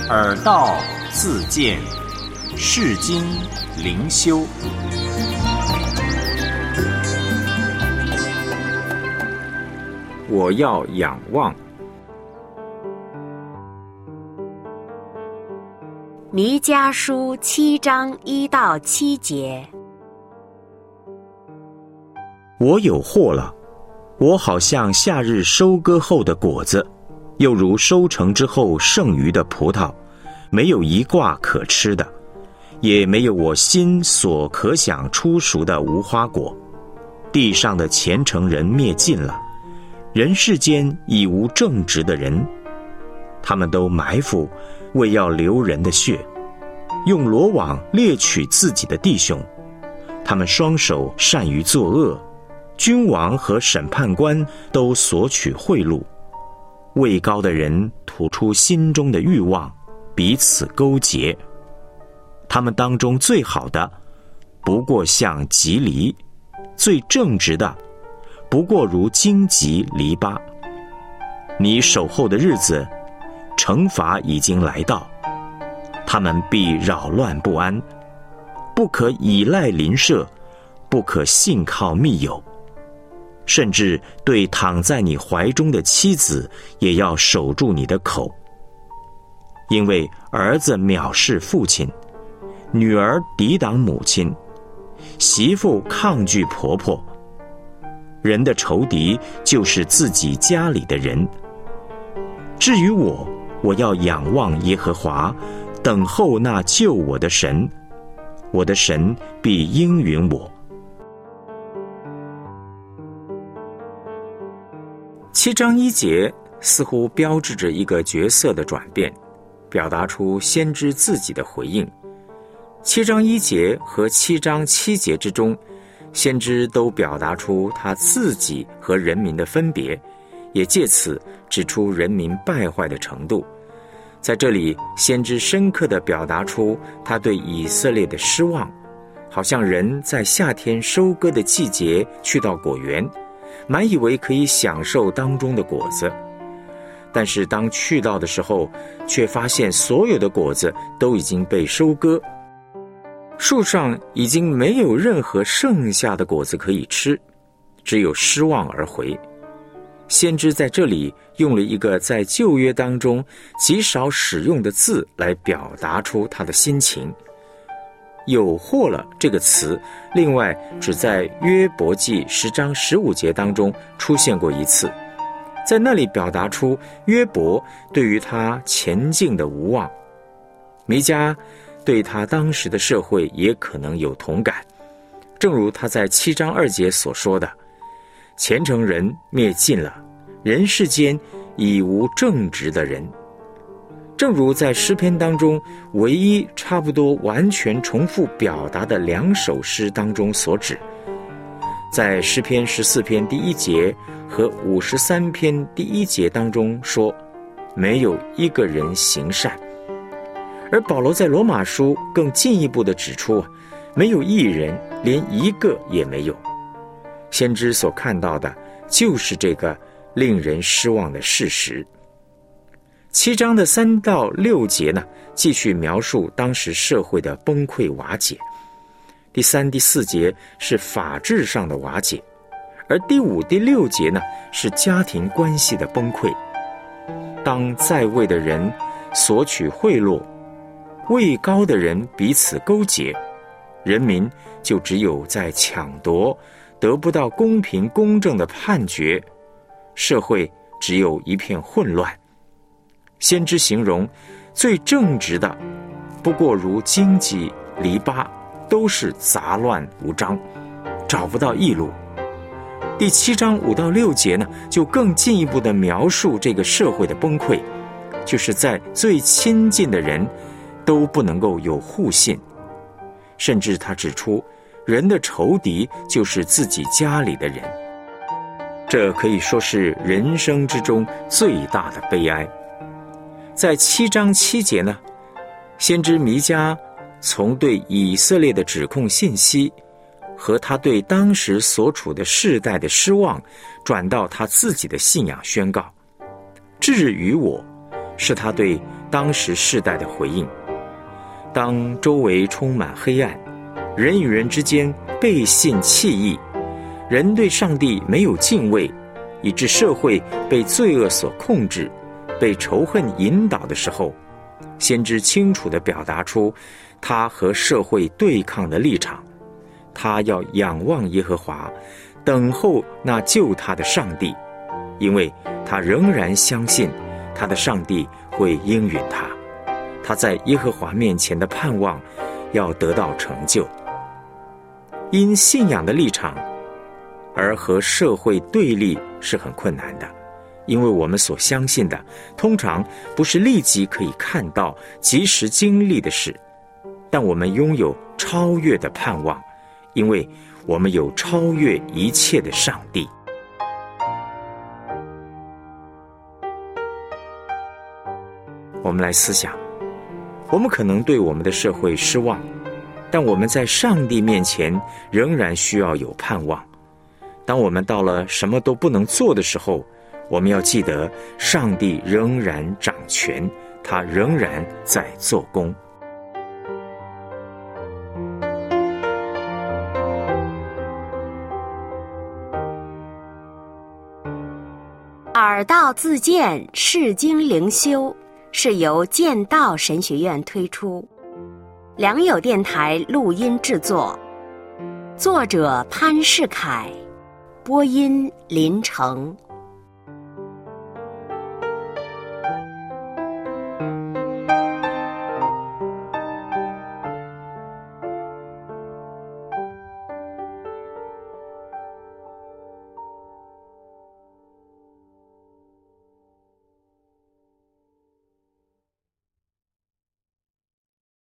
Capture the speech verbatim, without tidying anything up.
耳道自见，世经灵修。我要仰望。 弥迦书七章一到七节。 我有祸了，我好像夏日收割后的果子，又如收成之后剩余的葡萄，没有一挂可吃的，也没有我心所可想出熟的无花果。地上的虔诚人灭尽了，人世间已无正直的人，他们都埋伏，为要流人的血，用罗网猎取自己的弟兄。他们双手善于作恶，君王和审判官都索取贿赂。位高的人吐出心中的欲望，彼此勾结。他们当中最好的，不过像棘藜；最正直的，不过如荆棘篱笆。你守候的日子，惩罚已经来到，他们必扰乱不安，不可倚赖邻舍，不可信靠密友，甚至对躺在你怀中的妻子，也要守住你的口。因为儿子藐视父亲，女儿抵挡母亲，媳妇抗拒婆婆。人的仇敌就是自己家里的人。至于我，我要仰望耶和华，等候那救我的神，我的神必应允我。 七章一节似乎标志着一个角色的转变，表达出先知自己的回应。七章一节和七章七节之中，先知都表达出他自己和人民的分别，也借此指出人民败坏的程度。在这里，先知深刻地表达出他对以色列的失望，好像人在夏天收割的季节去到果园，满以为可以享受当中的果子，但是当去到的时候，却发现所有的果子都已经被收割，树上已经没有任何剩下的果子可以吃，只有失望而回。先知在这里用了一个在旧约当中极少使用的字来表达出他的心情。有祸了这个词，另外只在约伯记十章十五节当中出现过一次，在那里表达出约伯对于他前进的无望。弥迦对他当时的社会也可能有同感，正如他在七章二节所说的，虔诚人灭尽了，人世间已无正直的人。正如在诗篇当中唯一差不多完全重复表达的两首诗当中所指，在诗篇十四篇第一节和五十三篇第一节当中说，没有一个人行善。而保罗在罗马书更进一步地指出，没有一人，连一个也没有。先知所看到的就是这个令人失望的事实。七章的三到六节呢，继续描述当时社会的崩溃瓦解。第三、第四节是法治上的瓦解，而第五、第六节呢，是家庭关系的崩溃。当在位的人索取贿赂，位高的人彼此勾结，人民就只有在抢夺，得不到公平公正的判决，社会只有一片混乱。先知形容最正直的，不过如荆棘篱笆，都是杂乱无章，找不到义路。第七章五到六节呢，就更进一步地描述这个社会的崩溃，就是在最亲近的人都不能够有互信，甚至他指出人的仇敌就是自己家里的人。这可以说是人生之中最大的悲哀。在七章七节呢，先知弥迦从对以色列的指控信息和他对当时所处的世代的失望，转到他自己的信仰宣告。至于我， 是他对当时世代的回应。当周围充满黑暗，人与人之间背信弃义，人对上帝没有敬畏，以致社会被罪恶所控制，被仇恨引导的时候，先知清楚地表达出他和社会对抗的立场。他要仰望耶和华，等候那救他的上帝，因为他仍然相信他的上帝会应允他，他在耶和华面前的盼望要得到成就。因信仰的立场而和社会对立是很困难的，因为我们所相信的通常不是立即可以看到、及时经历的事，但我们拥有超越的盼望，因为我们有超越一切的上帝。我们来思想，我们可能对我们的社会失望，但我们在上帝面前仍然需要有盼望。当我们到了什么都不能做的时候，我们要记得上帝仍然掌权，他仍然在做工。 耳道自荐释经灵修是由剑道神学院推出，良友电台录音制作，作者潘世凯，播音林成。